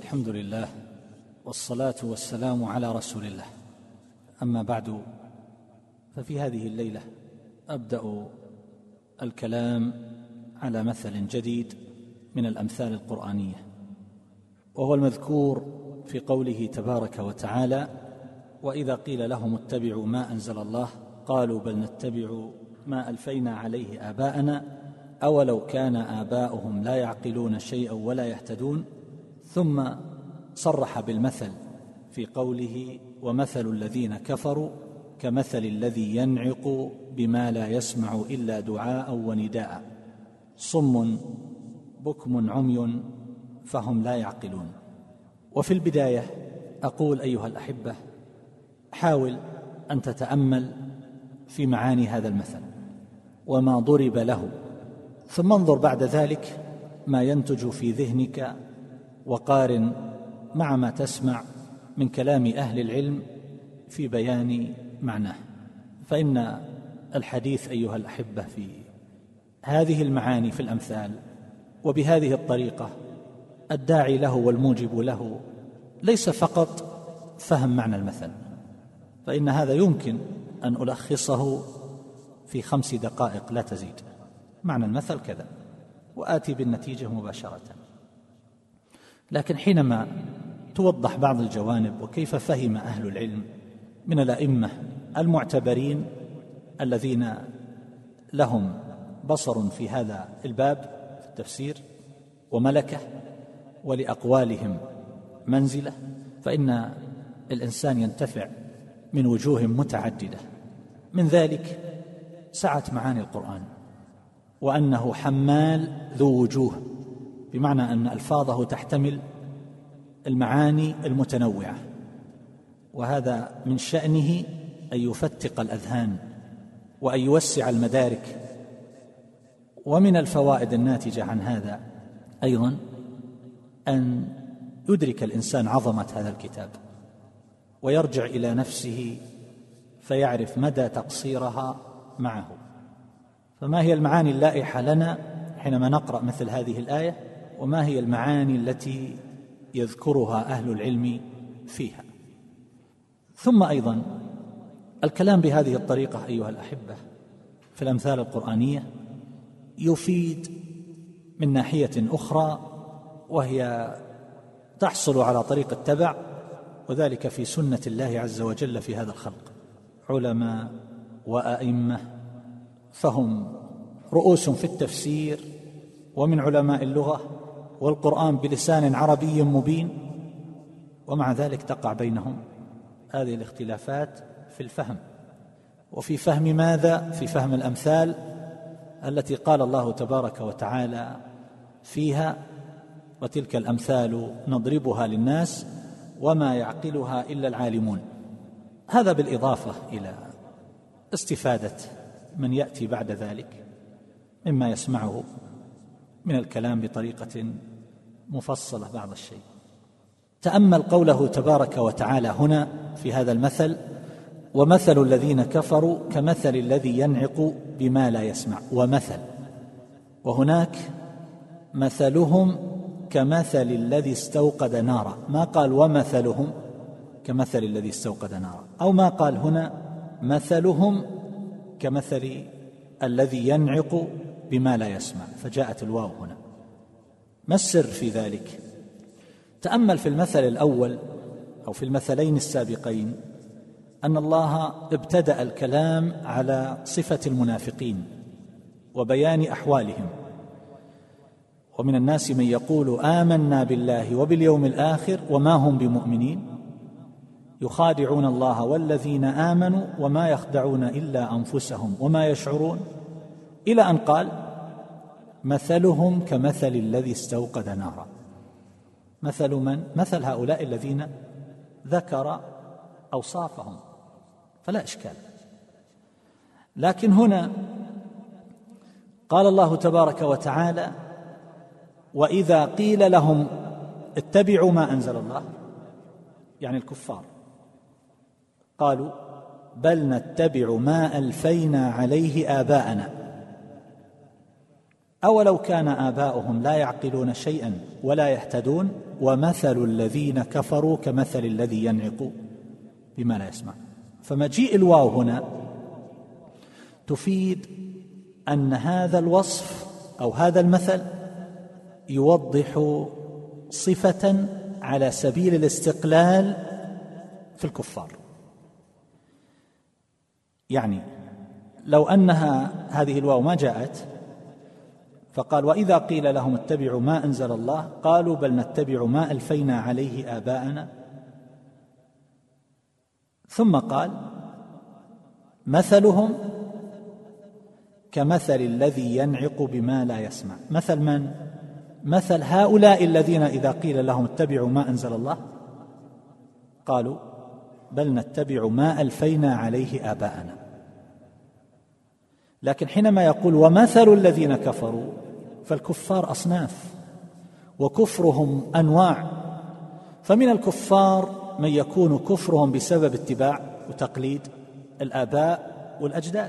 والحمد لله والصلاة والسلام على رسول الله. أما بعد، ففي هذه الليلة أبدأ الكلام على مثل جديد من الأمثال القرآنية، وهو المذكور في قوله تبارك وتعالى: وإذا قيل لهم اتبعوا ما أنزل الله قالوا بل نتبع ما ألفينا عليه آباءنا أولو كان آباؤهم لا يعقلون شيئا ولا يهتدون. ثم صرح بالمثل في قوله: ومثل الذين كفروا كمثل الذي ينعق بما لا يسمع إلا دعاء ونداء صم بكم عمي فهم لا يعقلون. وفي البداية أقول أيها الأحبة، حاول أن تتأمل في معاني هذا المثل وما ضرب له، ثم انظر بعد ذلك ما ينتج في ذهنك، وقارن مع ما تسمع من كلام أهل العلم في بيان معناه. فإن الحديث أيها الأحبة في هذه المعاني في الأمثال وبهذه الطريقة الداعي له والموجب له ليس فقط فهم معنى المثل، فإن هذا يمكن أن ألخصه في 5 دقائق لا تزيد. معنى المثل كذا وآتي بالنتيجة مباشرة. لكن حينما توضح بعض الجوانب وكيف فهم أهل العلم من الأئمة المعتبرين الذين لهم بصر في هذا الباب في التفسير وملكة ولأقوالهم منزلة، فإن الإنسان ينتفع من وجوه متعددة. من ذلك سعة معاني القرآن، وأنه حمال ذو وجوه، بمعنى أن ألفاظه تحتمل المعاني المتنوعة، وهذا من شأنه أن يفتق الأذهان وأن يوسع المدارك. ومن الفوائد الناتجة عن هذا أيضا أن يدرك الإنسان عظمة هذا الكتاب ويرجع إلى نفسه فيعرف مدى تقصيرها معه. فما هي المعاني اللائحة لنا حينما نقرأ مثل هذه الآية، وما هي المعاني التي يذكرها أهل العلم فيها؟ ثم أيضا الكلام بهذه الطريقة أيها الأحبة في الأمثال القرآنية يفيد من ناحية أخرى، وهي تحصل على طريق التبع، وذلك في سنة الله عز وجل في هذا الخلق. علماء وأئمة فهم رؤوس في التفسير ومن علماء اللغة، والقرآن بلسان عربي مبين، ومع ذلك تقع بينهم هذه الاختلافات في الفهم. وفي فهم ماذا؟ في فهم الأمثال التي قال الله تبارك وتعالى فيها: وتلك الأمثال نضربها للناس وما يعقلها إلا العالمون. هذا بالإضافة إلى استفادة من يأتي بعد ذلك مما يسمعه من الكلام بطريقة مفصلة بعض الشيء. تأمل قوله تبارك وتعالى هنا في هذا المثل: ومثل الذين كفروا كمثل الذي ينعق بما لا يسمع. ومثل، وهناك مثلهم كمثل الذي استوقد نارا، ما قال ومثلهم كمثل الذي استوقد نارا، أو ما قال هنا مثلهم كمثل الذي ينعق بما لا يسمع، فجاءت الواو هنا. ما السر في ذلك؟ تأمل في المثل الأول أو في المثلين السابقين أن الله ابتدأ الكلام على صفة المنافقين وبيان أحوالهم. ومن الناس من يقول آمنا بالله وباليوم الآخر وما هم بمؤمنين يخادعون الله والذين آمنوا وما يخدعون إلا أنفسهم وما يشعرون، إلى أن قال: مثلهم كمثل الذي استوقد نارا. مثل من؟ مثل هؤلاء الذين ذكر أوصافهم، فلا إشكال. لكن هنا قال الله تبارك وتعالى: وإذا قيل لهم اتبعوا ما أنزل الله، يعني الكفار، قالوا بل نتبع ما ألفينا عليه آباءنا. أولو كان آباؤهم لا يعقلون شيئا ولا يهتدون ومثل الذين كفروا كمثل الذي ينعق بما لا يسمع. فمجيء الواو هنا تفيد أن هذا الوصف أو هذا المثل يوضح صفة على سبيل الاستقلال في الكفار. يعني لو أنها هذه الواو ما جاءت فقال وإذا قيل لهم اتبعوا ما أنزل الله قالوا بل نتبع ما ألفينا عليه آباءنا، ثم قال مثلهم كمثل الذي ينعق بما لا يسمع. مثل من؟ مثل هؤلاء الذين إذا قيل لهم اتبعوا ما أنزل الله قالوا بل نتبع ما ألفينا عليه آباءنا. لكن حينما يقول ومثل الذين كفروا فالكفار أصناف وكفرهم أنواع، فمن الكفار من يكون كفرهم بسبب اتباع وتقليد الآباء والأجداد،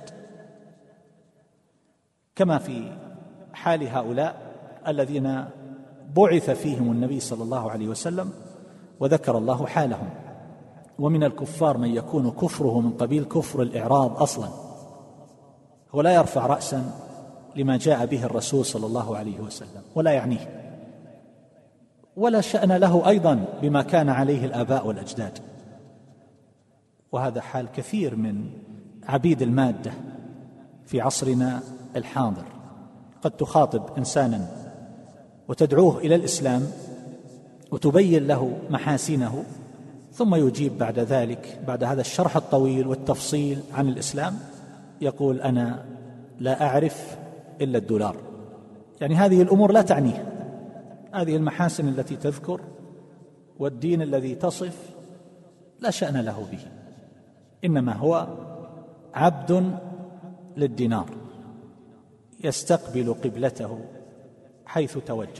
كما في حال هؤلاء الذين بعث فيهم النبي صلى الله عليه وسلم وذكر الله حالهم. ومن الكفار من يكون كفره من قبيل كفر الإعراض أصلا، هو لا يرفع رأسا لما جاء به الرسول صلى الله عليه وسلم ولا يعنيه، ولا شأن له أيضا بما كان عليه الآباء والأجداد. وهذا حال كثير من عبيد المادة في عصرنا الحاضر. قد تخاطب إنسانا وتدعوه إلى الإسلام وتبين له محاسنه، ثم يجيب بعد ذلك بعد هذا الشرح الطويل والتفصيل عن الإسلام يقول أنا لا أعرف إلا الدولار. يعني هذه الأمور لا تعنيه، هذه المحاسن التي تذكر والدين الذي تصف لا شأن له به، إنما هو عبد للدينار يستقبل قبلته حيث توجه.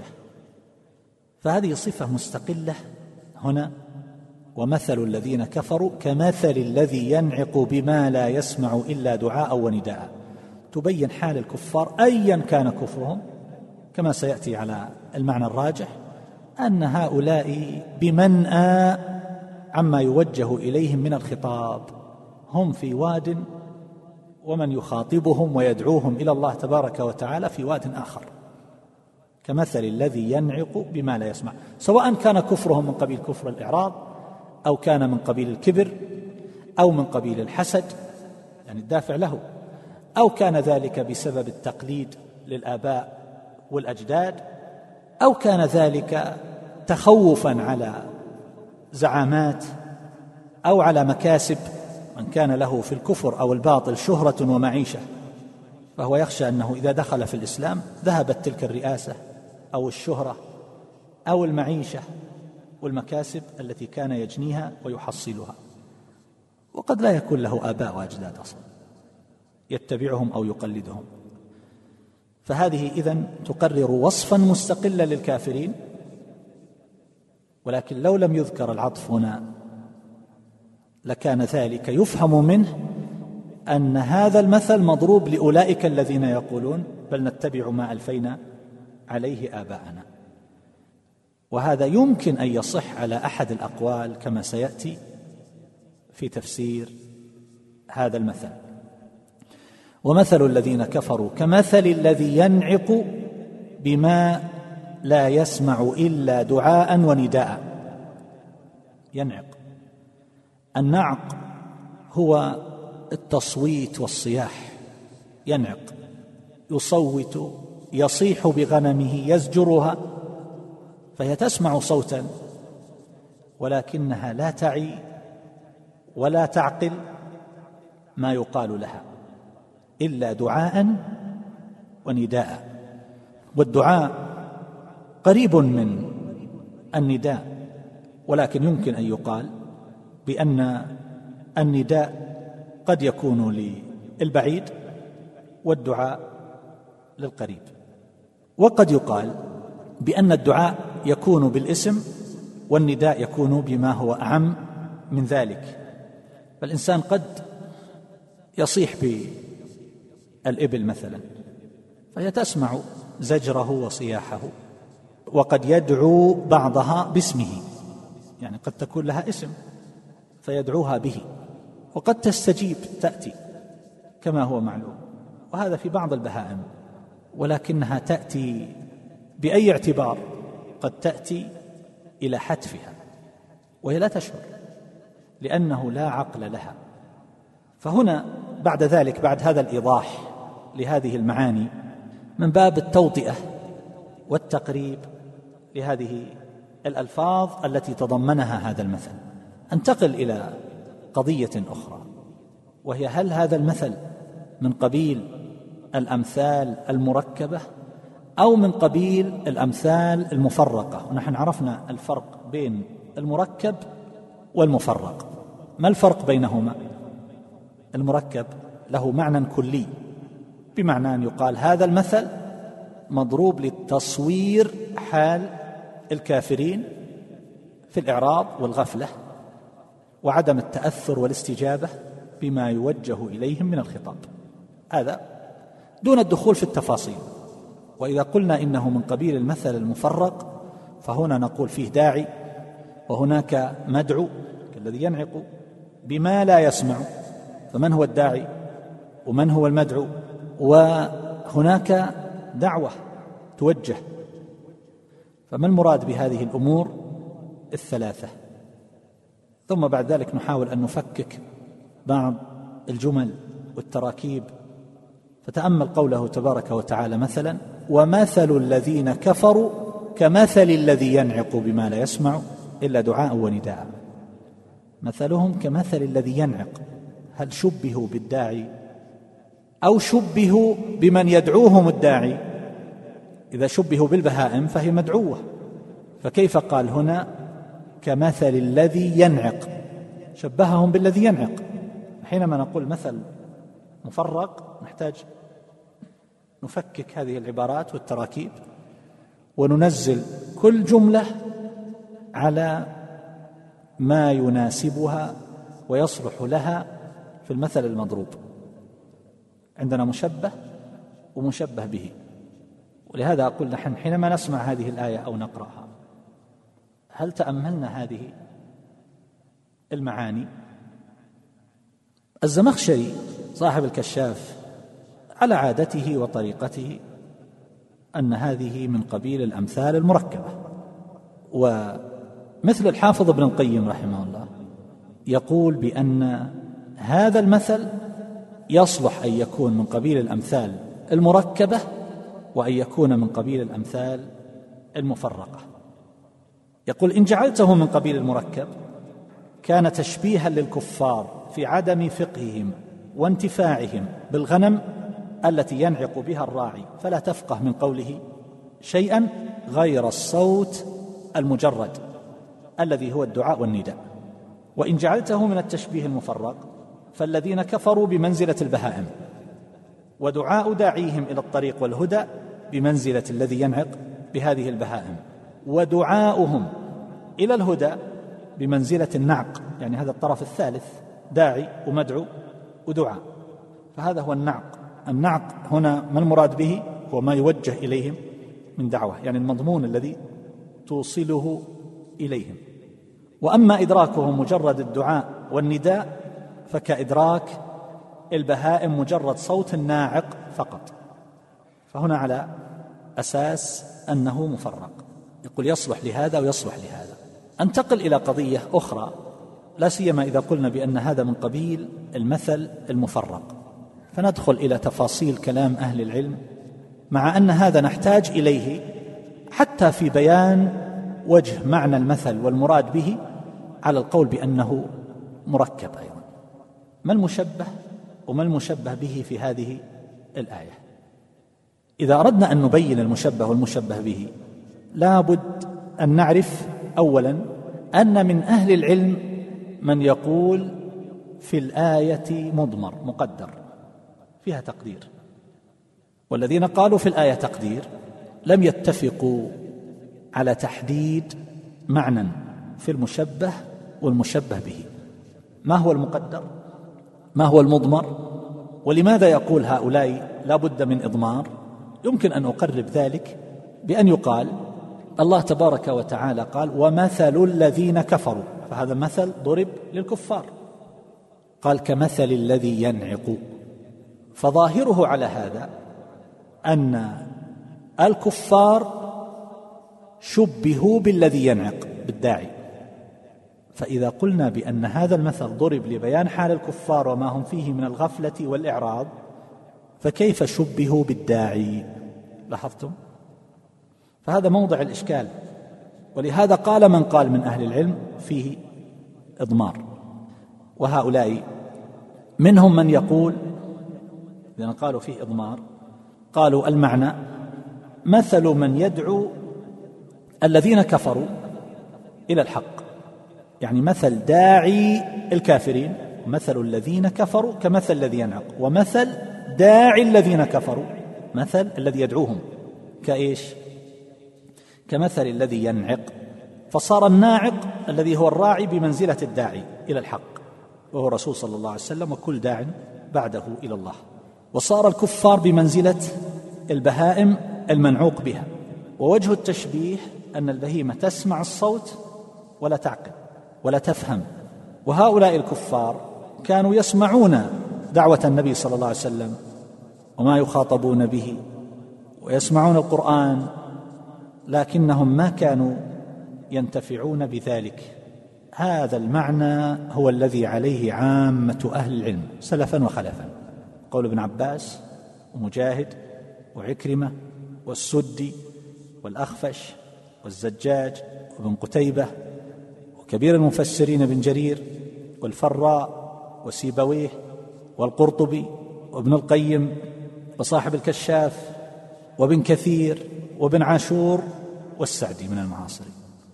فهذه صفة مستقلة هنا. ومثل الذين كفروا كمثل الذي ينعق بما لا يسمع إلا دعاء ونداء، تبين حال الكفار أيا كان كفرهم، كما سيأتي على المعنى الراجح أن هؤلاء بمنأى عما يوجه إليهم من الخطاب، هم في واد ومن يخاطبهم ويدعوهم إلى الله تبارك وتعالى في واد آخر، كمثل الذي ينعق بما لا يسمع، سواء كان كفرهم من قبيل كفر الإعراض أو كان من قبيل الكبر أو من قبيل الحسد يعني الدافع له، أو كان ذلك بسبب التقليد للآباء والأجداد، أو كان ذلك تخوفا على زعامات أو على مكاسب من كان له في الكفر أو الباطل شهرة ومعيشة، فهو يخشى أنه إذا دخل في الإسلام ذهبت تلك الرئاسة أو الشهرة أو المعيشة والمكاسب التي كان يجنيها ويحصلها، وقد لا يكون له آباء وأجداد أصلا يتبعهم أو يقلدهم. فهذه إذن تقرر وصفا مستقلا للكافرين، ولكن لو لم يذكر العطف هنا لكان ذلك يفهم منه أن هذا المثل مضروب لأولئك الذين يقولون بل نتبع ما ألفينا عليه آباءنا. وهذا يمكن أن يصح على أحد الأقوال كما سيأتي في تفسير هذا المثل. ومثل الذين كفروا كمثل الذي ينعق بما لا يسمع إلا دعاء ونداء. ينعق، النعق هو التصويت والصياح، ينعق يصوت يصيح بغنمه يزجرها، فهي تسمع صوتا ولكنها لا تعي ولا تعقل ما يقال لها إلا دعاء ونداء. والدعاء قريب من النداء، ولكن يمكن أن يقال بأن النداء قد يكون للبعيد والدعاء للقريب، وقد يقال بأن الدعاء يكون بالاسم والنداء يكون بما هو أعم من ذلك. فالإنسان قد يصيح بالإبل مثلا فهي تسمع زجره وصياحه، وقد يدعو بعضها باسمه، يعني قد تكون لها اسم فيدعوها به، وقد تستجيب تأتي كما هو معلوم، وهذا في بعض البهائم، ولكنها تأتي بأي اعتبار؟ قد تأتي إلى حتفها وهي لا تشعر، لأنه لا عقل لها. فهنا بعد ذلك، بعد هذا الإيضاح لهذه المعاني من باب التوطئة والتقريب لهذه الألفاظ التي تضمنها هذا المثل، انتقل إلى قضية أخرى، وهي هل هذا المثل من قبيل الأمثال المركبة أو من قبيل الأمثال المفرقة؟ ونحن عرفنا الفرق بين المركب والمفرق. ما الفرق بينهما؟ المركب له معنى كلي، بمعنى أن يقال هذا المثل مضروب للتصوير حال الكافرين في الإعراض والغفلة وعدم التأثر والاستجابة بما يوجه إليهم من الخطاب، هذا دون الدخول في التفاصيل. وإذا قلنا إنه من قبيل المثل المفرق فهنا نقول فيه داعي، وهناك مدعو كالذي ينعق بما لا يسمع، فمن هو الداعي ومن هو المدعو؟ وهناك دعوة توجه. فما المراد بهذه الأمور الثلاثة؟ ثم بعد ذلك نحاول أن نفكك بعض الجمل والتراكيب. فتأمل قوله تبارك وتعالى مثلا: ومثل الذين كفروا كمثل الذي ينعق بما لا يسمع إلا دعاء ونداء. مثلهم كمثل الذي ينعق، هل شبهوا بالداعي أو شبهوا بمن يدعوهم الداعي؟ إذا شبهوا بالبهائم فهي مدعوة، فكيف قال هنا كمثل الذي ينعق؟ شبههم بالذي ينعق. حينما نقول مثل مفرق نحتاج نفكك هذه العبارات والتراكيب وننزل كل جملة على ما يناسبها ويصلح لها في المثل المضروب. عندنا مشبه ومشبه به، ولهذا أقول نحن حينما نسمع هذه الآية أو نقرأها هل تأملنا هذه المعاني؟ الزمخشري صاحب الكشاف على عادته وطريقته أن هذه من قبيل الأمثال المركبة، ومثل الحافظ ابن القيم رحمه الله يقول بأن هذا المثل يصلح أن يكون من قبيل الأمثال المركبة وأن يكون من قبيل الأمثال المفرقة. يقول: إن جعلته من قبيل المركب كان تشبيها للكفار في عدم فقههم وانتفاعهم بالغنم التي ينعق بها الراعي فلا تفقه من قوله شيئا غير الصوت المجرد الذي هو الدعاء والنداء. وإن جعلته من التشبيه المفرق فالذين كفروا بمنزلة البهائم، ودعاء داعيهم إلى الطريق والهدى بمنزلة الذي ينعق بهذه البهائم، ودعاؤهم إلى الهدى بمنزلة النعق، يعني هذا الطرف الثالث، داعي ومدعو ودعاء، فهذا هو النعق. النعق هنا ما المراد به؟ هو ما يوجه إليهم من دعوة، يعني المضمون الذي توصله إليهم. وأما إدراكهم مجرد الدعاء والنداء فكإدراك البهائم مجرد صوت الناعق فقط، فهنا على أساس أنه مفرق. يقول يصلح لهذا ويصلح لهذا. أنتقل إلى قضية أخرى، لا سيما إذا قلنا بأن هذا من قبيل المثل المفرق، فندخل إلى تفاصيل كلام أهل العلم، مع أن هذا نحتاج إليه حتى في بيان وجه معنى المثل والمراد به على القول بأنه مركب أيضا. ما المشبه وما المشبه به في هذه الآية؟ إذا أردنا أن نبين المشبه والمشبه به لا بد أن نعرف أولا أن من أهل العلم من يقول في الآية مضمر مقدر فيها تقدير، والذين قالوا في الآية تقدير لم يتفقوا على تحديد معنى في المشبه والمشبه به. ما هو المقدر؟ ما هو المضمر؟ ولماذا يقول هؤلاء لا بد من إضمار يمكن أن أقرب ذلك بأن يقال الله تبارك وتعالى قال ومثل الذين كفروا، فهذا مثل ضرب للكفار، قال كمثل الذي ينعق، فظاهره على هذا أن الكفار شبهوا بالذي ينعق بالداعي. فإذا قلنا بأن هذا المثل ضرب لبيان حال الكفار وما هم فيه من الغفلة والإعراض، فكيف شبهوا بالداعي؟ لاحظتم؟ فهذا موضع الإشكال، ولهذا قال من قال من أهل العلم فيه إضمار. وهؤلاء منهم من يقول إذا قالوا فيه إضمار قالوا المعنى مثل من يدعو الذين كفروا إلى الحق، يعني مثل داعي الكافرين، مثل الذين كفروا كمثل الذي ينعق، ومثل داعي الذين كفروا مثل الذي يدعوهم كإيش؟ كمثل الذي ينعق، فصار الناعق الذي هو الراعي بمنزلة الداعي إلى الحق وهو رسول صلى الله عليه وسلم وكل داع بعده إلى الله، وصار الكفار بمنزلة البهائم المنعوق بها. ووجه التشبيه أن البهيمة تسمع الصوت ولا تعقل ولا تفهم، وهؤلاء الكفار كانوا يسمعون دعوة النبي صلى الله عليه وسلم وما يخاطبون به ويسمعون القرآن، لكنهم ما كانوا ينتفعون بذلك. هذا المعنى هو الذي عليه عامة أهل العلم سلفا وخلفا، قول ابن عباس ومجاهد وعكرمة والسدي والأخفش والزجاج وابن قتيبة وكبير المفسرين ابن جرير والفراء وسيبويه والقرطبي وابن القيم وصاحب الكشاف وابن كثير وابن عاشور والسعدي من المعاصرين.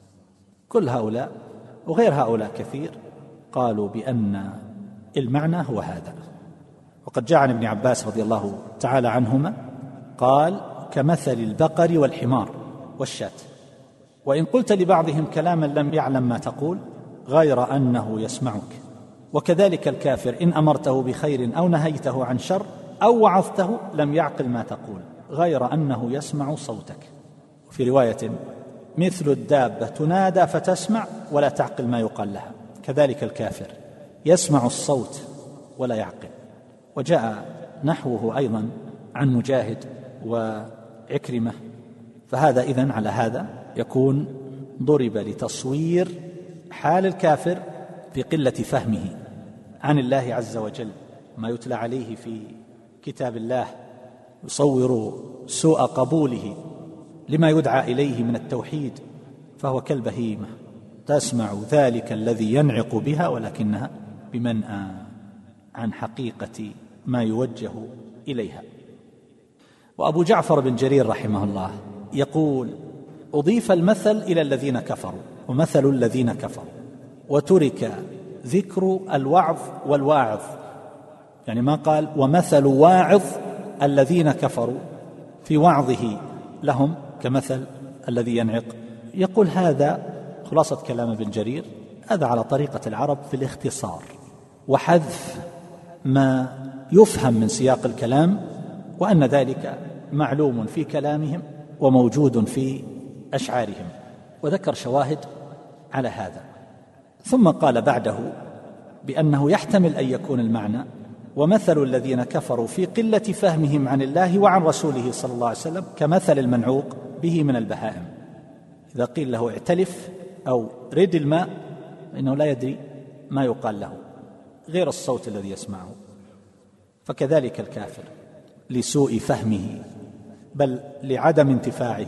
كل هؤلاء وغير هؤلاء كثير قالوا بأن المعنى هو هذا. وقد جاء عن ابن عباس رضي الله تعالى عنهما قال كمثل البقر والحمار والشاة. وإن قلت لبعضهم كلاما لم يعلم ما تقول غير أنه يسمعك، وكذلك الكافر إن أمرته بخير أو نهيته عن شر أو وعظته لم يعقل ما تقول غير أنه يسمع صوتك. في رواية مثل الدابة تنادى فتسمع ولا تعقل ما يقال لها، كذلك الكافر يسمع الصوت ولا يعقل. وجاء نحوه أيضا عن مجاهد وعكرمة. فهذا إذن على هذا يكون ضرب لتصوير حال الكافر في قلة فهمه عن الله عز وجل، ما يتلى عليه في كتاب الله يصور سوء قبوله لما يدعى إليه من التوحيد، فهو كالبهيمة تسمع ذلك الذي ينعق بها ولكنها بمنأى عن حقيقة ما يوجه إليها. وأبو جعفر بن جرير رحمه الله يقول أضيف المثل إلى الذين كفروا ومثل الذين كفروا، وترك ذكر الوعظ والواعظ، يعني ما قال ومثل واعظ الذين كفروا في وعظه لهم كمثل الذي ينعق. يقول هذا خلاصة كلام ابن جرير، هذا على طريقة العرب في الاختصار وحذف ما يفهم من سياق الكلام، وأن ذلك معلوم في كلامهم وموجود في أشعارهم، وذكر شواهد على هذا. ثم قال بعده بأنه يحتمل أن يكون المعنى ومثل الذين كفروا في قلة فهمهم عن الله وعن رسوله صلى الله عليه وسلم كمثل المنعوق به من البهائم، إذا قيل له اعتلف أو رد الماء فإنه لا يدري ما يقال له غير الصوت الذي يسمعه. فكذلك الكافر لسوء فهمه بل لعدم انتفاعه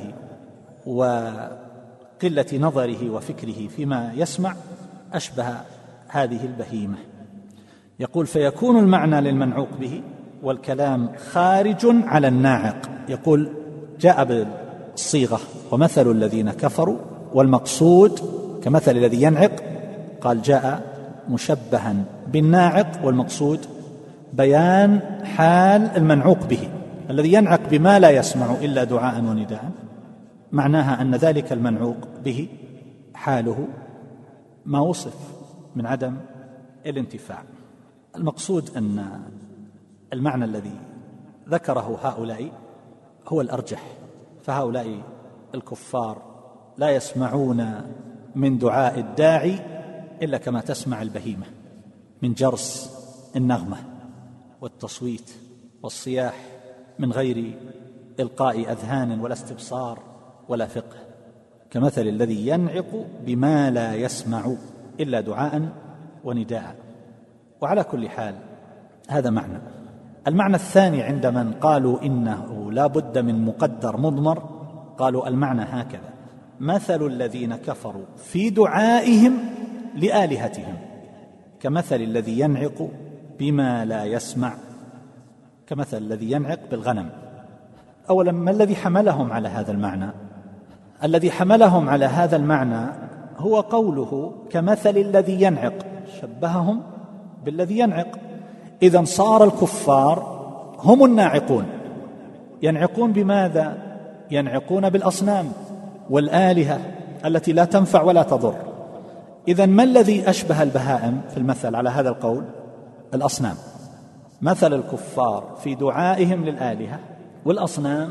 وقلة نظره وفكره فيما يسمع أشبه هذه البهيمة. يقول فيكون المعنى للمنعوق به والكلام خارج على الناعق. يقول جاء بالصيغة ومثل الذين كفروا، والمقصود كمثل الذي ينعق، قال جاء مشبها بالناعق، والمقصود بيان حال المنعوق به الذي ينعق بما لا يسمع إلا دعاء ونداء، معناها أن ذلك المنعوق به حاله ما وصف من عدم الانتفاع. المقصود أن المعنى الذي ذكره هؤلاء هو الأرجح. فهؤلاء الكفار لا يسمعون من دعاء الداعي إلا كما تسمع البهيمة من جرس النغمة والتصويت والصياح، من غير إلقاء أذهان ولا استبصار ولا فقه، كمثل الذي ينعق بما لا يسمع إلا دعاء ونداء. وعلى كل حال هذا معنى. المعنى الثاني عند من قالوا إنه لا بد من مقدر مضمر، قالوا المعنى هكذا: مثل الذين كفروا في دعائهم لآلهتهم كمثل الذي ينعق بما لا يسمع، كمثل الذي ينعق بالغنم. أولا، ما الذي حملهم على هذا المعنى؟ الذي حملهم على هذا المعنى هو قوله كمثل الذي ينعق، شبههم بالذي ينعق. إذن صار الكفار هم الناعقون. ينعقون بماذا؟ ينعقون بالأصنام والآلهة التي لا تنفع ولا تضر. إذن ما الذي أشبه البهائم في المثل على هذا القول؟ الأصنام. مثل الكفار في دعائهم للآلهة والأصنام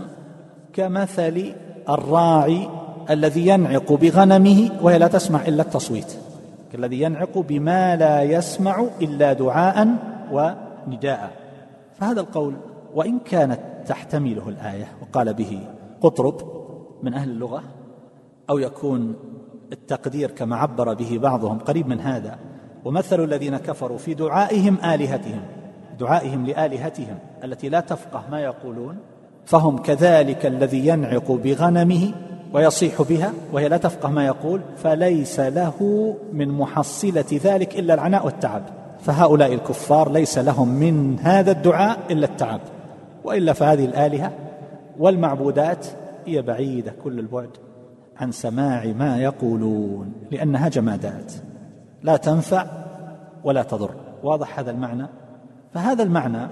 كمثل الراعي الذي ينعق بغنمه وهي لا تسمع إلا التصويت، كالذي ينعق بما لا يسمع إلا دعاء ونداء. فهذا القول وإن كانت تحتمله الآية وقال به قطرب من أهل اللغة، أو يكون التقدير كما عبر به بعضهم قريب من هذا: ومثل الذين كفروا في دعائهم آلهتهم، دعائهم لآلهتهم التي لا تفقه ما يقولون، فهم كذلك الذي ينعق بغنمه ويصيح بها وهي لا تفقه ما يقول، فليس له من محصلة ذلك إلا العناء والتعب. فهؤلاء الكفار ليس لهم من هذا الدعاء إلا التعب، وإلا فهذه الآلهة والمعبودات هي بعيدة كل البعد عن سماع ما يقولون، لأنها جمادات لا تنفع ولا تضر. واضح هذا المعنى؟ فهذا المعنى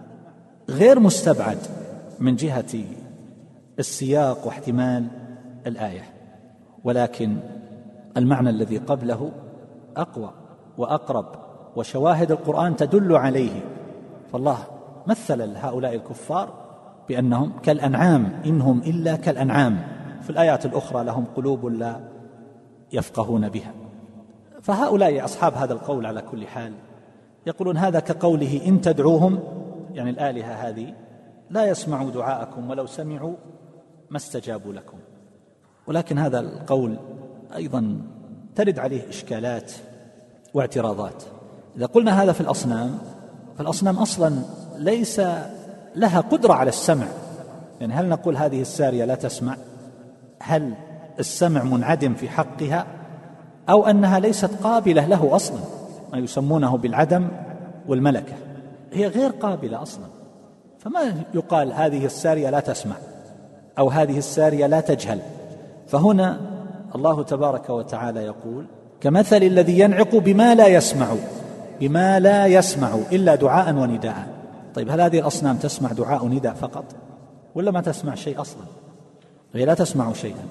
غير مستبعد من جهة السياق واحتمال الآية، ولكن المعنى الذي قبله أقوى وأقرب، وشواهد القرآن تدل عليه. فالله مثل هؤلاء الكفار بأنهم كالأنعام إنهم إلا كالأنعام، في الآيات الأخرى لهم قلوب لا يفقهون بها. فهؤلاء أصحاب هذا القول على كل حال يقولون هذا كقوله إن تدعوهم، يعني الآلهة هذه لا يسمعوا دعاءكم ولو سمعوا ما استجابوا لكم. ولكن هذا القول أيضا ترد عليه إشكالات واعتراضات. إذا قلنا هذا في الأصنام، فالأصنام أصلا ليس لها قدرة على السمع، يعني هل نقول هذه السارية لا تسمع؟ هل السمع منعدم في حقها، أو أنها ليست قابلة له أصلا، ما يسمونه بالعدم والملكة، هي غير قابلة أصلا. فما يقال هذه السارية لا تسمع أو هذه السارية لا تجهل. فهنا الله تبارك وتعالى يقول كمثل الذي ينعق بما لا يسمع، بما لا يسمع إلا دعاء ونداء. طيب هل هذه الأصنام تسمع دعاء ونداء فقط، ولا ما تسمع شيء أصلا؟ هي لا تسمع شيئا.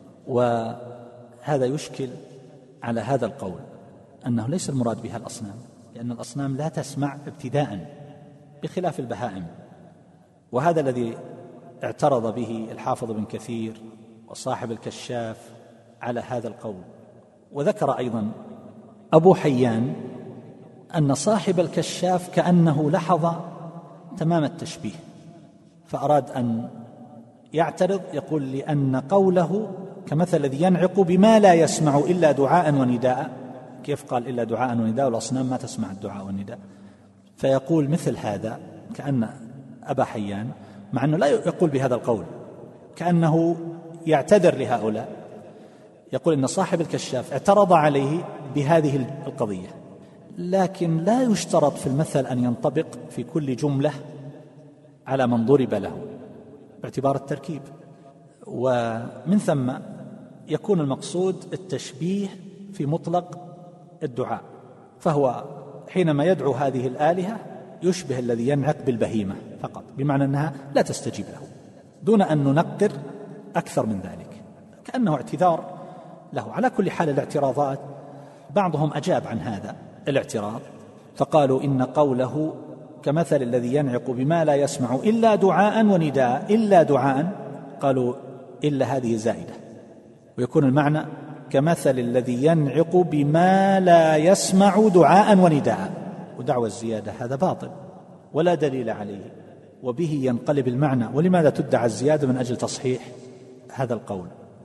وهذا يشكل على هذا القول أنه ليس المراد بها الأصنام، لأن الأصنام لا تسمع ابتداء بخلاف البهائم. وهذا الذي اعترض به الحافظ بن كثير وصاحب الكشاف على هذا القول. وذكر أيضا أبو حيان أن صاحب الكشاف كأنه لاحظ تمام التشبيه فأراد أن يعترض، يقول لأن قوله كمثل الذي ينعق بما لا يسمع إلا دعاء ونداء، كيف قال إلا دعاء ونداء والأصنام ما تسمع الدعاء والنداء؟ فيقول مثل هذا كأن أبا حيان مع أنه لا يقول بهذا القول، كأنه يعتذر لهؤلاء، يقول إن صاحب الكشاف اعترض عليه بهذه القضية، لكن لا يشترط في المثل أن ينطبق في كل جملة على من ضرب له باعتبار التركيب. ومن ثم يكون المقصود التشبيه في مطلق الدعاء، فهو حينما يدعو هذه الآلهة يشبه الذي ينعق بالبهيمة فقط، بمعنى أنها لا تستجيب له، دون أن ننقر أكثر من ذلك، كأنه اعتذار له. على كل حال الاعتراضات بعضهم أجاب عن هذا الاعتراض فقالوا إن قوله كمثل الذي ينعق بما لا يسمع إلا دعاء ونداء. إلا دعاء، قالوا إلا هذه زائدة، ويكون المعنى كمثل الذي ينعق بما لا يسمع دعاء ونداء. ودعوى الزيادة هذا باطل ولا دليل عليه، وبه ينقلب المعنى. ولماذا تدعى الزيادة؟ من أجل تصحيح هذا القول.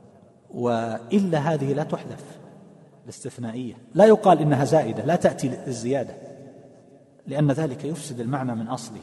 وإلا هذه لا تحذف، الاستثنائية لا يقال إنها زائدة، لا تأتي الزيادة، لأن ذلك يفسد المعنى من أصله.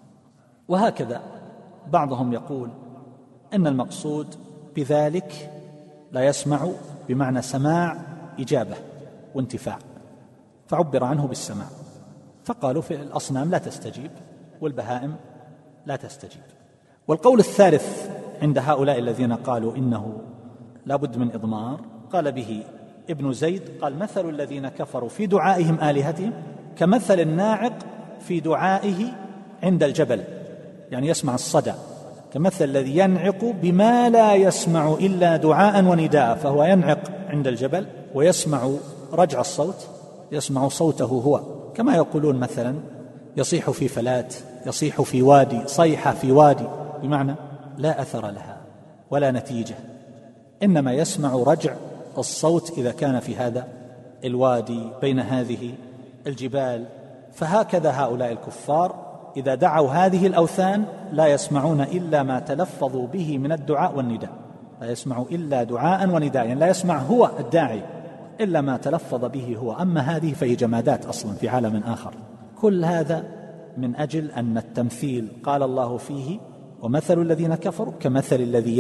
وهكذا بعضهم يقول إن المقصود بذلك لا يسمع بمعنى سماع إجابة وانتفاع، فعبر عنه بالسماع، فقالوا في الأصنام لا تستجيب والبهائم لا تستجيب. والقول الثالث عند هؤلاء الذين قالوا إنه لا بد من إضمار، قال به ابن زيد، قال مثل الذين كفروا في دعائهم آلهتهم كمثل الناعق في دعائه عند الجبل، يعني يسمع الصدى، كمثل الذي ينعق بما لا يسمع إلا دعاء ونداء، فهو ينعق عند الجبل ويسمع رجع الصوت، يسمع صوته هو، كما يقولون مثلا يصيح في فلات، يصيح في وادي، صيحة في وادي، بمعنى لا أثر لها ولا نتيجة، إنما يسمع رجع الصوت إذا كان في هذا الوادي بين هذه الجبال. فهكذا هؤلاء الكفار إذا دعوا هذه الأوثان لا يسمعون إلا ما تلفظوا به من الدعاء والنداء، لا يسمع إلا دعاء ونداء، يعني لا يسمع هو الداعي إلا ما تلفظ به هو. أما هذه فهي جمادات أصلا في عالم آخر. كل هذا من أجل أن التمثيل قال الله فيه ومثل الذين كفروا كمثل الذي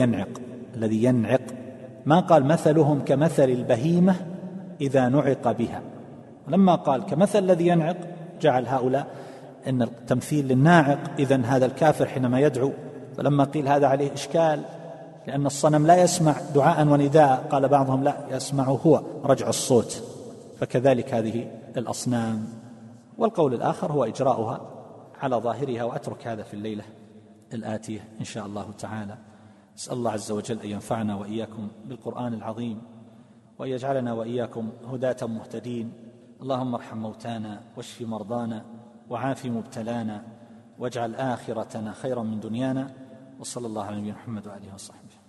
ينعق، ما قال مثلهم كمثل البهيمة إذا نعق بها. ولما قال كمثل الذي ينعق جعل هؤلاء أن التمثيل للناعق، إذن هذا الكافر حينما يدعو، فلما قيل هذا عليه إشكال لأن الصنم لا يسمع دعاء ونداء، قال بعضهم لا يسمع هو رجع الصوت، فكذلك هذه الأصنام. والقول الآخر هو إجراؤها على ظاهرها، وأترك هذا في الليلة الآتية إن شاء الله تعالى. أسأل الله عز وجل أن ينفعنا وإياكم بالقرآن العظيم، وأن يجعلنا وإياكم هداة مهتدين. اللهم ارحم موتانا واشف مرضانا وعاف مبتلانا، واجعل آخرتنا خيرا من دنيانا. وصلى الله على نبينا محمد وآله وصحبه.